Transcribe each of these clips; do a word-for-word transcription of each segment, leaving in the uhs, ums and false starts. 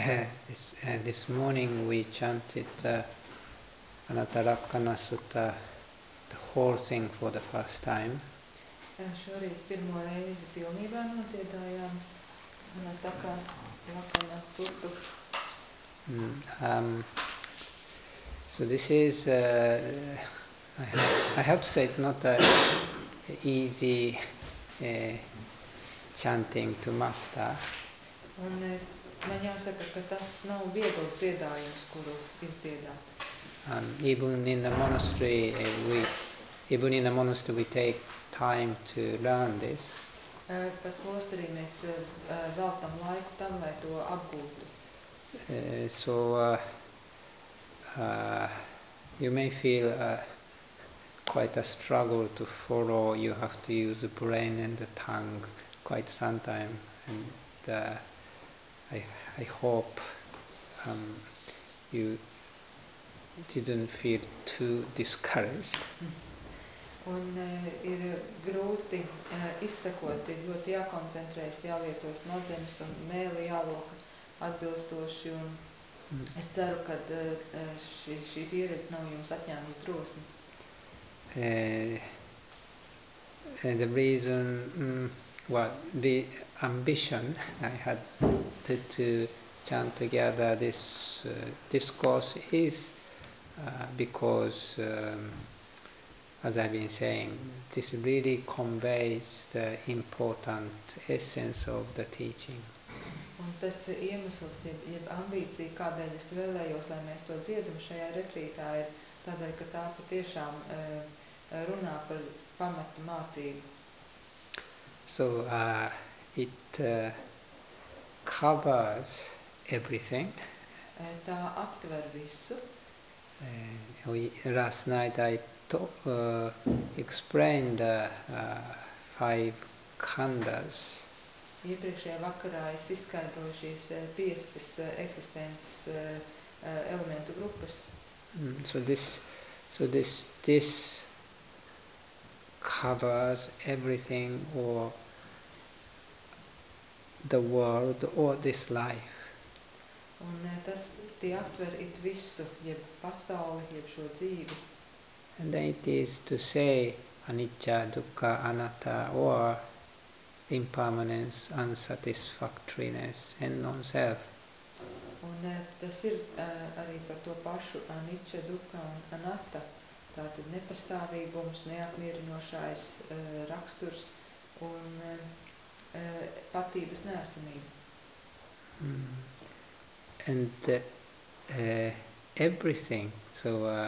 this, uh, this morning we chanted uh, Anattarakkana Sutta, the whole thing for the first time. Šorīt pirmo reizi pilnībā nodziedājām Anattarakkana Suttu. Mm, um, so this is, uh, I, have, I have to say, it's not an easy uh, chanting to master. Un man jāsaka, ka tas nav viegls dziedājums, kuru izdziedāt. Um, even in the monastery, uh, we, even in the monastery, we take time to learn this. Uh, pat klosterī mēs uh, veltam laiku tam, lai to apgūtu. Uh, so uh, uh, you may feel uh, quite a struggle to follow. You have to use the brain and the tongue quite sometime, and uh, I, I hope um, you didn't feel too discouraged. Un uh, ir grūti uh, izsekot, ir ļoti jākoncentrējas, jālieto smadzenes un mēli jāloka atbilstoši. Un mm. Es ceru, ka uh, šī, šī pieredze nav jums atņēmusi drosmi. Uh, and the reason, um, well, the ambition I had to, to chant together this uh, discourse is uh, because, um, as I've been saying, this really conveys the important essence of the teaching. Un tas iemesls, jeb, jeb ambīcija, kādēļ es vēlējos, lai mēs to dziedam šajā retrītā, ir tādēļ, ka tā patiešām uh, runā par pamatu mācību. So uh, it uh, covers everything. Uh, tā aptver visu. Uh, we, last night I to, uh, explained the uh, five khandas. Iepriekšējā vakarā es izskaidroju šīs uh, piecas uh, eksistences uh, uh, elementu grupas. Mm, so this, so this, this covers everything, or the world, or this life. Un uh, tas tie aptver it visu, jeb pasauli, jeb šo dzīvi. And then it is to say anicca, dukkha, anatta, or impermanence, unsatisfactoriness, and non-self. Un uh, tas ir uh, arī par to pašu anicca, dukkha un anatta. Tātad nepastāvīgums, neapmierinošais uh, raksturs un uh, uh, patības neesamība. Mm. And uh, uh, everything, so uh,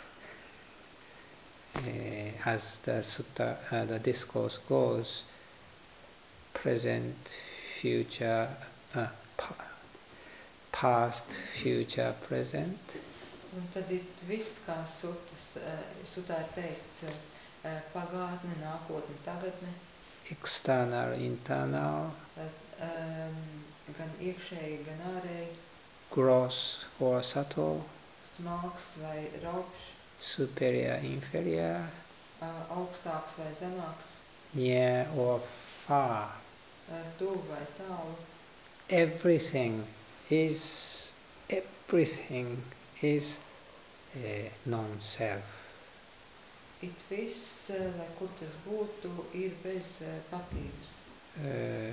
uh, as the sutta, uh, the discourse goes, present, future, uh, pa past, future, present. Un tad ir viss, kā sutas, uh, sutā ir teikts, uh, pagātne, nākotne, tagadne. External, internal. Uh, um, gan iekšēji, gan ārēji. Gross or subtle. Smalks vai raupšs. Superior, inferior. Uh, augstāks vai zemāks. Near or far. Uh, tuvu vai tālu. Everything is, everything is uh, non-self. It viss, uh, lai kur tas būtu, ir bez uh, patības. Uh,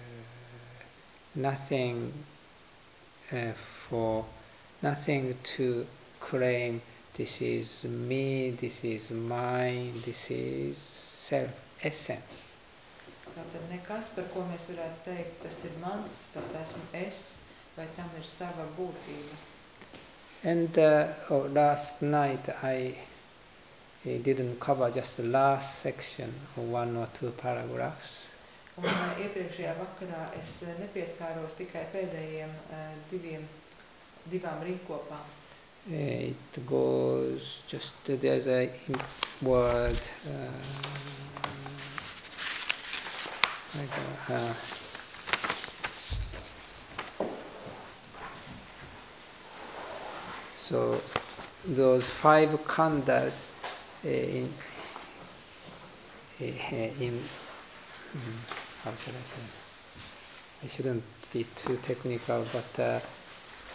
nothing uh, for, nothing to claim this is me, this is mine, this is self-essence. Tātad nekas, par ko mēs varētu teikt, tas ir mans, tas esmu es, vai tam ir sava būtība. And uh, oh, last night I, I didn't cover just the last section of one or two paragraphs. Un uh, iepriekšējā vakarā es uh, nepieskāros tikai pēdējiem uh, diviem, divām rīnkopām. It goes just, uh, there's a word, uh, like, uh, so those five khandas uh, in, uh, in how shall I say? I shouldn't be too technical, but uh,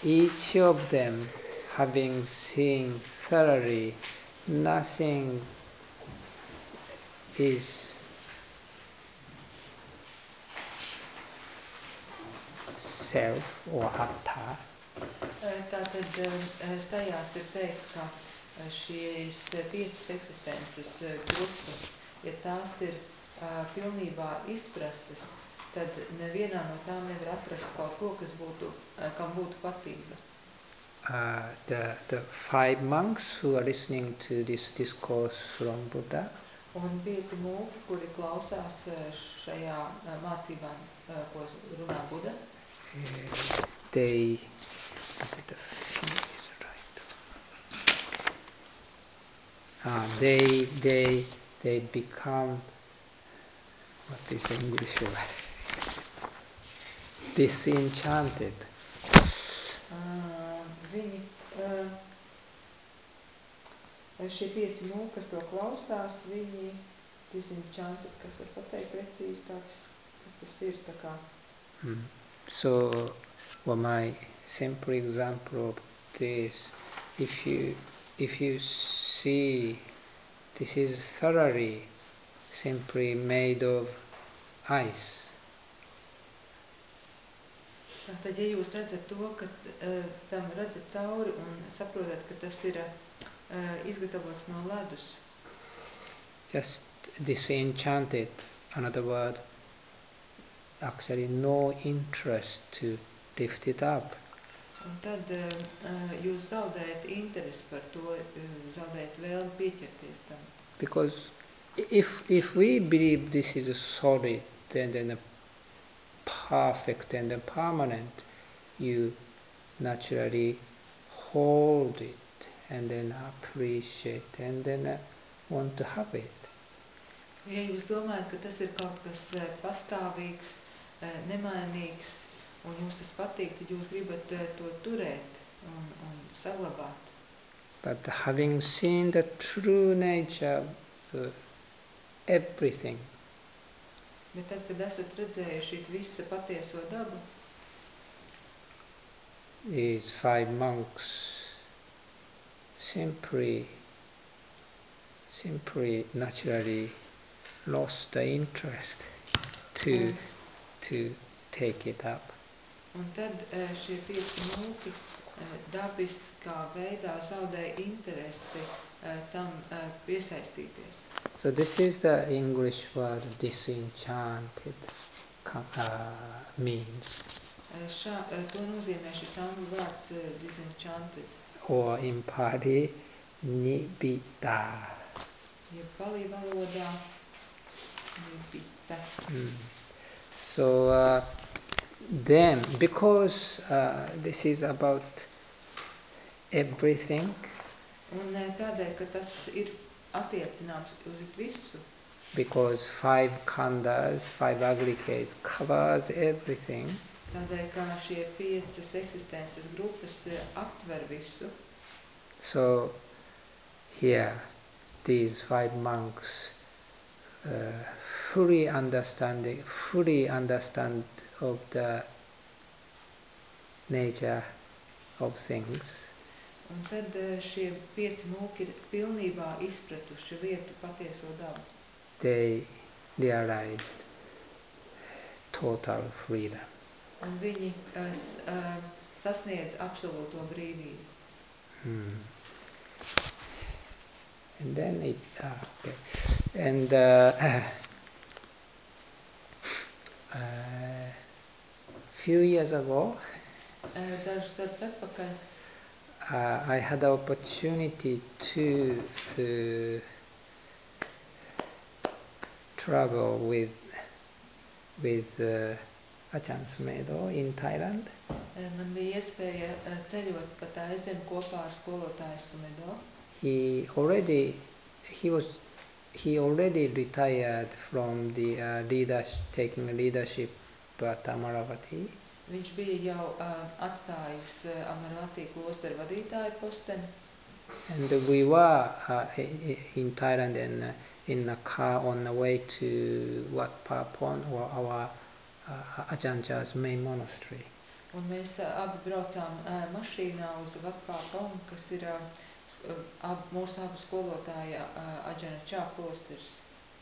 each of them having seen thoroughly nothing is self or atta. Tātad tajās ir teikts, ka šīs piecas eksistences grupas, ja tās ir pilnībā izprastas, tad nevienā no tām nevar atrast kaut ko, kas būtu, kam būtu patība. Uh, the, the five monks who are listening to this discourse from Buddha, un pieci mūki, kuri klausās šajā mācībā, ko runā Buddha, uh, they, is it the is it right? Uh, they, they, they become, what is the English word? Disenchanted. Uh, viņi, uh, šie pieci mūki, kas to klausās, viņi disenchanted, kas var pateikt precīzi tāds, kas tas ir, tā kā. Mm. So, well, my simple example of this, if you, if you see this is thoroughly simply made of ice, Tad, ja jūs redzat to, ka uh, tam redzat cauri un saprotat, ka tas ir uh, izgatavots no ledus. Just disenchanted, another word, actually no interest to lift it up. Un tad uh, jūs zaudējat interesi par to, uh, zaudējat vēlmi pieķerties tam. Because if, if we believe this is a solid, then, then a perfect and permanent, you naturally hold it and then appreciate and then uh, want to have it. Ja jūs domājat, ka tas ir kaut kas pastāvīgs, nemainīgs un jums tas patīk, tad jūs gribat to turēt un, un saglabāt. But having seen the true nature of everything, Bet tad, kad esat redzējuši visa patieso dabu, these five monks simply, simply naturally lost the interest to, mm. to take it up. Un tad šie pieci mūki dabiskā veidā zaudēja interesi tam piesaistīties. So this is the English word disenchanted uh, means. Šā, to nozīmē šis angļu vārds disenchanted. Or in Pali, nibbita. Ja Pali valodā, nibbita. Mm. So uh, then, because uh, this is about everything, un tādēļ, ka tas ir attiecināms uz visu. Because five khandhas, five aggregates covers everything. Tādēļ, ka šie piecas eksistences grupas aptver visu. So here, these five monks uh, fully understanding, fully understand of the nature of things. Un tad šie pieci mūki ir pilnībā izpratuši lietu patieso dabu. They realized total freedom. Un viņi uh, sasniedz absolūto brīvību. Hmm. And then it, ah, okay. And uh, a uh, few years ago, Dažus gadus atpakaļ, uh, I had the opportunity to uh, travel with with uh, Ajahn Sumedho in Thailand. Man bija iespēja ceļot pa Taizemi kopā ar skolotāju Sumedho. He already he was he already retired from the uh, leadership, taking leadership at Amaravati. Viņš bija jau uh, atstājis uh, Amaravati klosteru vadītāju posteni. And we were uh, in Thailand and uh, in a car on the way to Wat Pha Phon, or our uh, Ajahn Chah's main monastery. Un mēs uh, abi braucām uh, mašīnā uz Vakpāpaum, kas ir uh, ab, mūsu abu skolotāja uh, Ajahn Chah klosteris.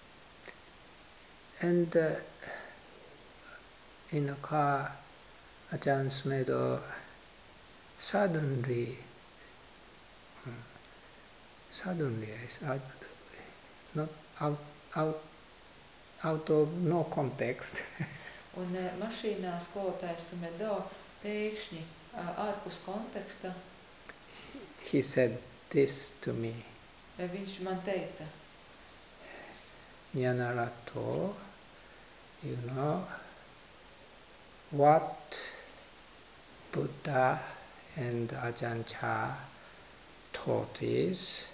And uh, in the car, Ajahn Sumedho suddenly, um, suddenly, out, not out, out, out of no context. Un uh, mašīnā skolotājs Sumedho pēkšņi uh, ārpus konteksta, he said this to me. uh, viņš man teica, Nyanarato, you know, what Buddha and Ajahn Chah taught is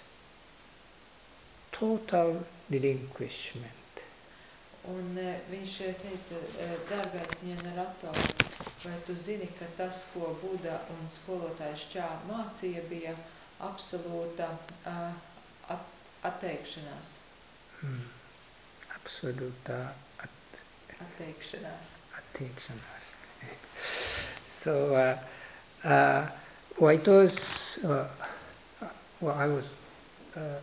total relinquishment. un uh, viņš teica, uh, dārgais Nyanarato, vai tu zini, ka tas, ko Buda un skolotājs Čā mācīja, bija absolūta uh, at, atteikšanās. Hmm. Absoluta at, Atteikšanās. atteikšanās. So, uh, uh, well, it was, uh, well, I was uh,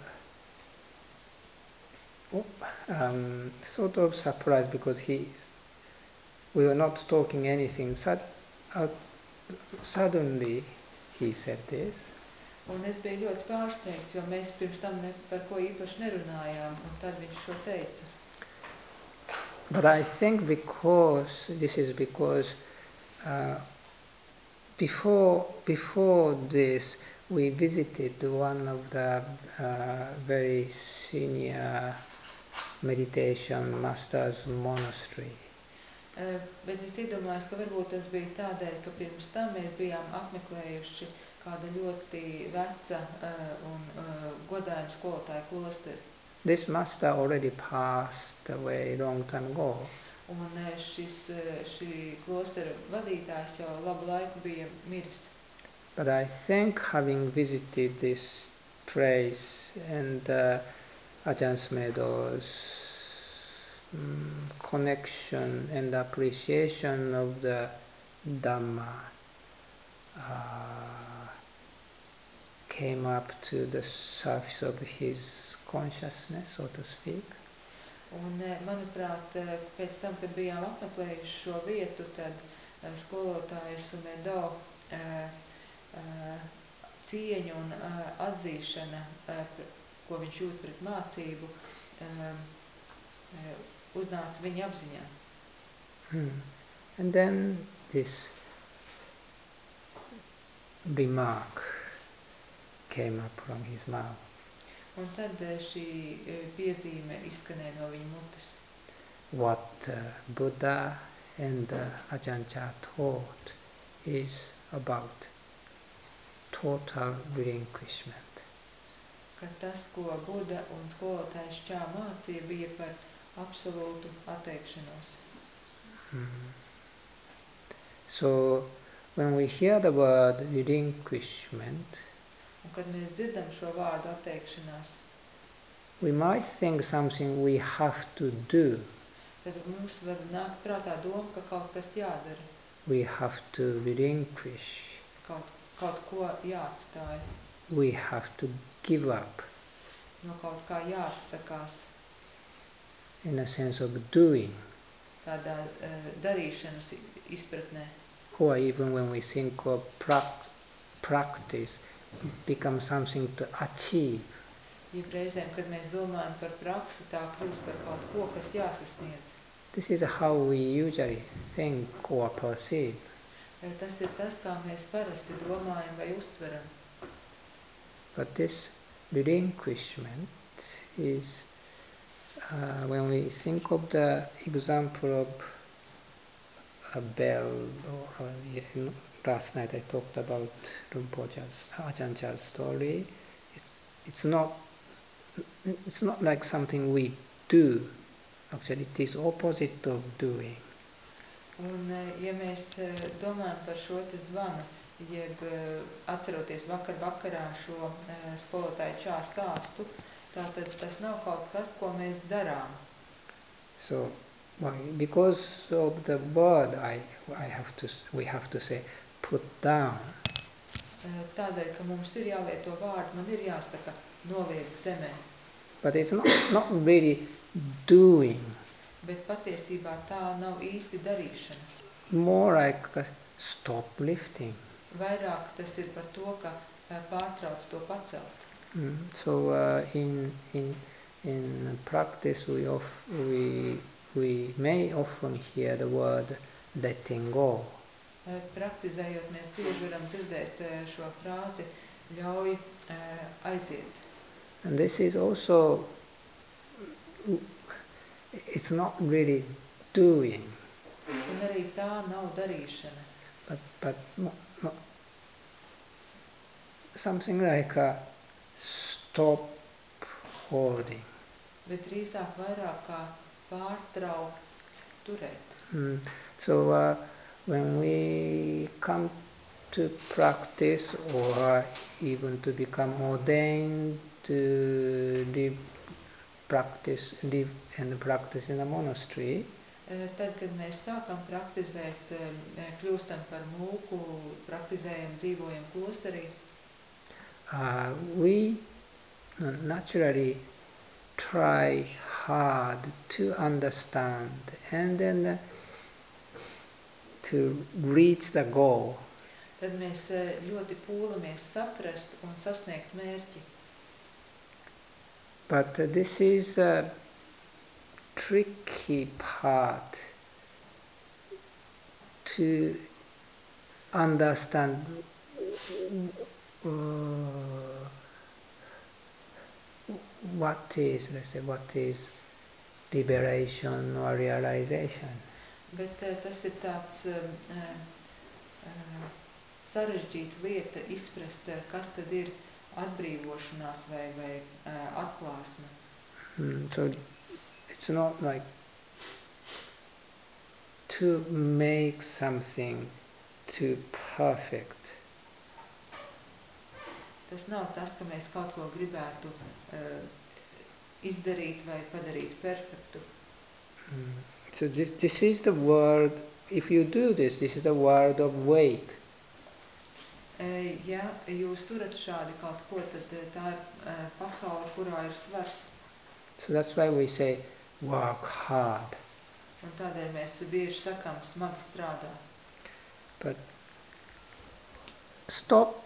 um, sort of surprised because he, we were not talking anything. Sud, uh, suddenly he said this. Un es biju ļoti pārsteigts, jo mēs pirms tam ne par ko īpaši nerunājām, un tad viņš šo teica. But I think because, this is because uh, before, before this we visited one of the uh, very senior meditation masters monastery. Uh, bet es iedomājos, ka varbūt tas bija tādēļ, ka pirms tam mēs bijām apmeklējuši kāda ļoti veca uh, un uh, godājuma skolotāja klosteri. This master already passed away long time ago. Un uh, šis, uh, šī klostera vadītājs jau labu laiku bija miris. But I think having visited this place and uh, Ajahn Sumedho's um, connection and appreciation of the Dhamma uh, came up to the surface of his consciousness, so to speak. Un, manuprāt, pēc tam, kad bijām apmeklējuši šo vietu, tad skolotājs Sumedho uh, uh, cieņu un uh, atzīšana, uh, ko viņš jūt pret mācību, uh, uh, uznāca viņa apziņā. Hmm. And then this remark came up from his mouth. Un tad šī piezīme izskanēja no viņa mutes. What uh, Buddha and uh, Ajahn Chah taught is about total relinquishment. Ka tas, ko Buda un skolotājs Čā mācīja, bija par absolūtu atteikšanos. Mm. So when we hear the word relinquishment, Un kad mēs dzirdam šo vārdu atteikšanās, we might think something we have to do. tad mums var nākt prātā doma, ka kaut kas jādara, We have to relinquish. kaut, kaut ko jāatstāj, We have to give up no kaut kā jāatsakās, in a sense of doing. tādā uh, darīšanas izpratnē. Or even when we think of prac- practice, it becomes something to achieve. Jeb reizēm, kad mēs domājam par praksi, tā kļūst par kaut ko, kas jāsasniedz. This is how we usually think or perceive. Tas ir tas, kā mēs parasti domājam vai uztveram. But this relinquishment is, uh, when we think of the example of a bell, or, or you know, last night I talked about Rinpoche's, Ajahn Chah's story. It's, it's not, it's not like something we do. Actually, it is opposite of doing. Un, ja mēs domājam par šo te zvanu, jeb atceroties vakar vakarā šo skolotāju Čā stāstu, tātad tas nav kaut kas, ko mēs darām. So, Why? Because of the word, I, I have to, we have to say, put down. Tādēļ, ka mums ir jālieto vārdu, man ir jāsaka noliec zemē. But it's not, not really doing. Bet patiesībā tā nav īsti darīšana. More like a stop lifting. Vairāk tas ir par to, ka pārtrauc to pacelt. Mm. So uh, in in in practice we of we we may often hear the word letting go. Praktizējot, mēs bieži varam dzirdēt šo frāzi ļauj aiziet. And this is also, it's not really doing. Un arī tā nav darīšana. But but no, no, something like a stop holding. Bet drīzāk vairāk kā pārtraukts turēt. Mm. So uh, when we come to practice or even to become ordained to live, practice, live and practice in a monastery, Tad, kad mēs sākam praktizēt, kļūstam par mūku, praktizējam, dzīvojam klosterī, uh, we naturally try hard to understand and then uh, to reach the goal. Tad mēs ļoti pūlamies saprast un sasniegt mērķi. But uh, this is a tricky part to understand uh, what is, let's say, what is liberation or realization. Bet uh, tas ir tāds uh, uh, sarežģīta lieta izprast, uh, kas tad ir atbrīvošanās vai, vai uh, atklāsme. Mm, so it's not like to make something too perfect. Tas nav tas, ka mēs kaut ko gribētu uh, izdarīt vai padarīt perfektu. Mm. So this, this is the word, if you do this, this is the word of weight. Uh, ja jūs turat šādi kaut ko, tad uh, tā ir uh, pasaule, kurā ir svars. So that's why we say, work hard. Un tādēļ mēs bieži sakām, smagi strādā. But stop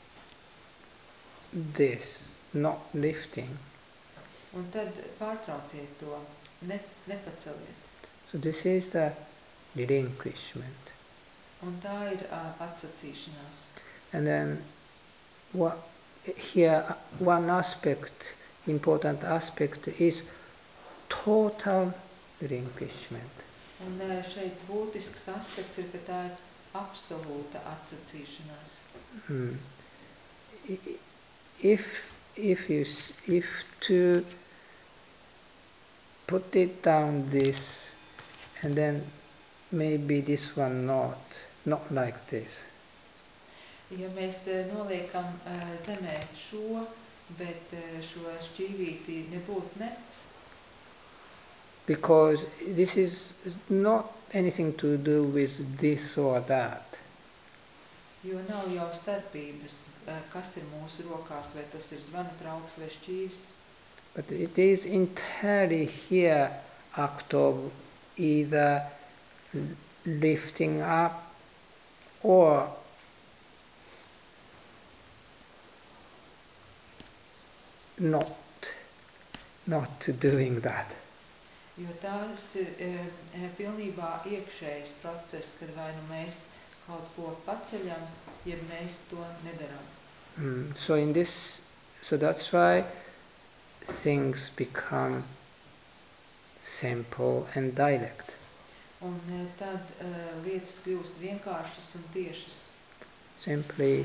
this, not lifting. Un tad pārtrauciet to, ne, nepaceliet. So this is the relinquishment. Un tā ir uh, atsacīšanās. And then what, here one aspect, important aspect is total relinquishment. Un uh, šeit būtisks aspekts ir, ka tā ir absolūta atsacīšanās. Mm. If if you if to put it down this, and then maybe this one not not like this. Ja mēs uh, noliekam uh, zemē šo, bet uh, šo šķīvīti nebūtu ne. Because this is not anything to do with this or that. Jo nav jau starpības, kas ir mūsu rokās, vai tas ir zvana trauks vai šķīvis. But it is entirely here act of either lifting up or not, not doing that. Jo tās ir e, pilnībā iekšējs process, kad vai nu mēs kaut ko paceļam, ja mēs to nedaram. Mm, so in this, so that's why things become simple and direct. Un e, tad e, lietas kļūst vienkāršas un tiešas. Simply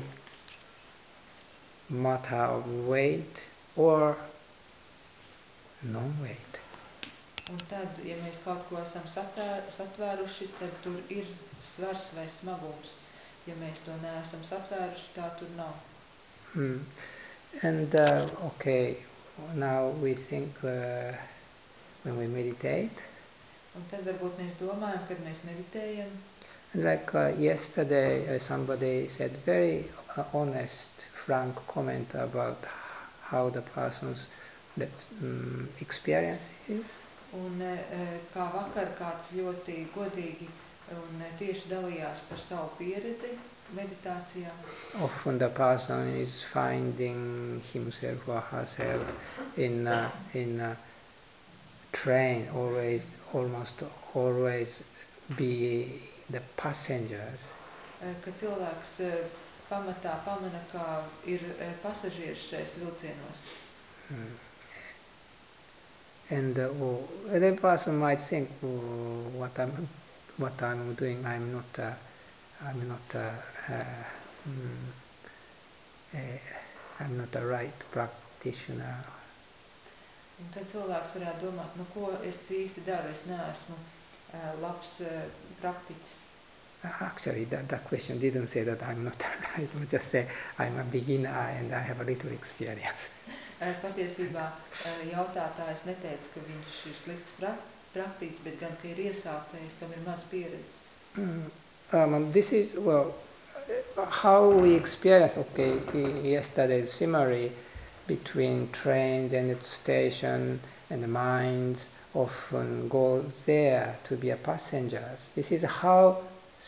matter of weight or non-weight. Un tad, ja mēs kaut ko esam satvēr, satvēruši, tad tur ir svars vai smagums. Ja mēs to neesam satvēruši, tā tur nav. Mm. And uh, okay, now we think uh, when we meditate. Un tad varbūt mēs domājam, kad mēs meditējam. Like uh, yesterday, uh, somebody said very uh, honest, frank comment about how the person's that, um, experience is. Un uh, kā vakar kāds ļoti godīgi un uh, tieši dalījās par savu pieredzi meditācijā. Often the person is finding himself or herself in uh, in a train, always, almost always be the passengers. Ka cilvēks pamatā pamana, kā ir pasažieris šais vilcienos. Mm. And uh, oh, the person might think, oh, what I'm, what I'm doing, I'm not, uh, I'm not, uh, uh, mm, uh, I'm not a right practitioner. Un tad cilvēks varētu domāt, nu ko es īsti daru, es neesmu uh, labs uh, praktiķis. Actually, that, that question didn't say that I'm not right, but just say I'm a beginner and I have a little experience. Patiesībā jautātājs neteica, ka viņš ir slikts praktiķis, bet gan, ka ir iesācējs, kam ir maz pieredzes. Mm. Um, this is, well, how we experience, okay, yesterday's summary between trains and the station and the minds often go there to be a passengers. This is how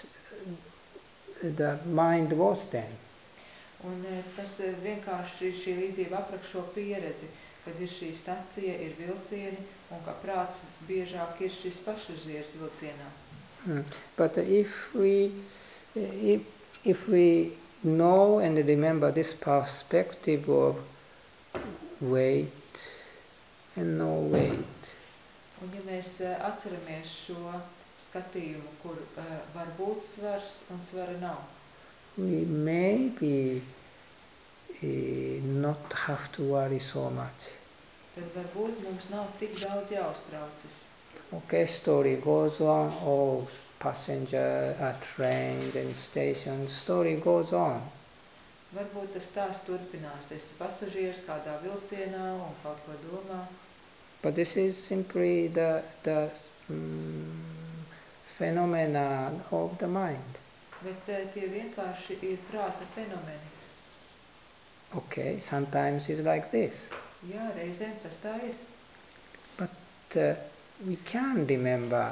the mind was then. Un tas vienkārši šī līdzība aprakšo pieredzi, kad ir šī stacija, ir vilcieni, un kā prāts biežāk ir šis pasažieris vilcienā. Mm. But if we, if, if we know and remember this perspective of weight and no weight, un ja mēs atceramies šo skatījumu, kur uh, var būt svars un svara nav, we maybe uh, not have to worry so much. tad varbūt mums nav tik daudz jāuztraucas. Okay, story goes on, oh, passenger, uh, trains and stations, story goes on. Varbūt tas stāsts turpinās. Esi pasažieris kādā vilcienā un kaut ko domā. But this is simply the, the um, phenomena of the mind. Bet tie vienkārši ir prāta fenomeni. Okay, sometimes it's like this. Jā, reizēm tas tā ir. But uh, we can remember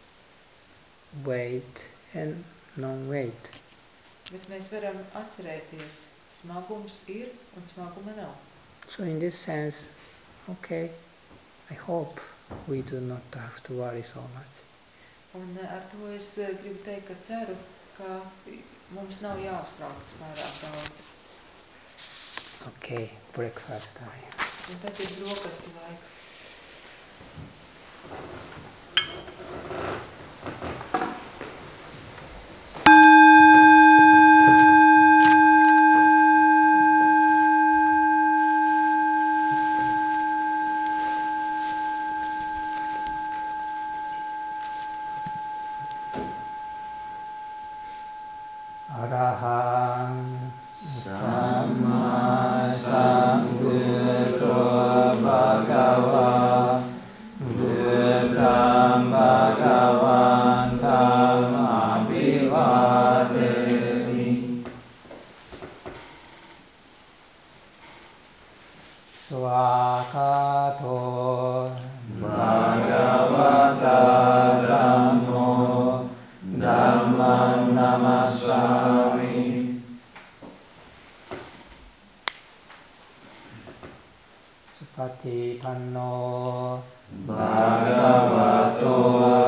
weight and non-weight. Bet mēs varam atcerēties, smagums ir un smaguma nav. So in this sense, okay, I hope we do not have to worry so much. Un ar to es gribu teikt, ka ceru, ka mums nav jāuztraucas pārāk daudz. Okay, breakfast time. Un tad ir brokastu laiks. Arahang Samma Sambuddho Bhagava Buddham Bhagavantam Abhivademi Swakato Bhagavata Dhammo Dhamman Namasami Supatipanno Bhagavato